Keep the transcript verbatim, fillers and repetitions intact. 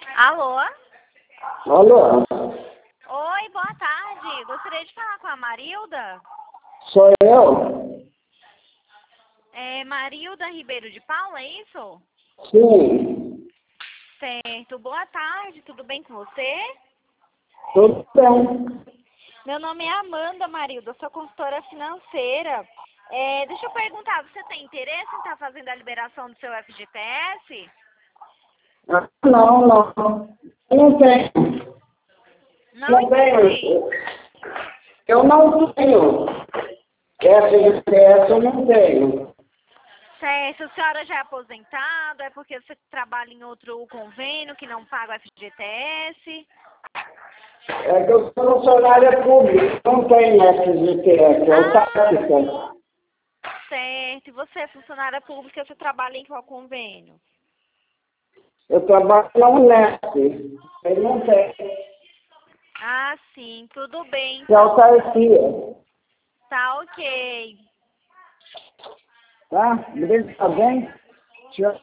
Alô? Alô? Oi, boa tarde. Gostaria de falar com a Marilda. Sou eu? É Marilda Ribeiro de Paula, é isso? Sim. Certo. Boa tarde, tudo bem com você? Tudo bem. Meu nome é Amanda, Marilda, sou consultora financeira. É, deixa eu perguntar, você tem interesse em estar fazendo a liberação do seu F G T S? Ah, não, não. Eu não tenho. Não Não entendi. tenho. Eu não tenho. F G T S eu não tenho. Certo, a senhora já é aposentada? É porque você trabalha em outro convênio que não paga o F G T S? É que eu sou funcionária pública, não tenho F G T S, é Ah, autárquica. certo. E você é funcionária pública, você trabalha em qual convênio? Eu trabalho na Unesp, eu não tenho. Ah, sim, tudo bem, É então. autarquia, Tá ok. tá? Beleza, tá bem? Tchau.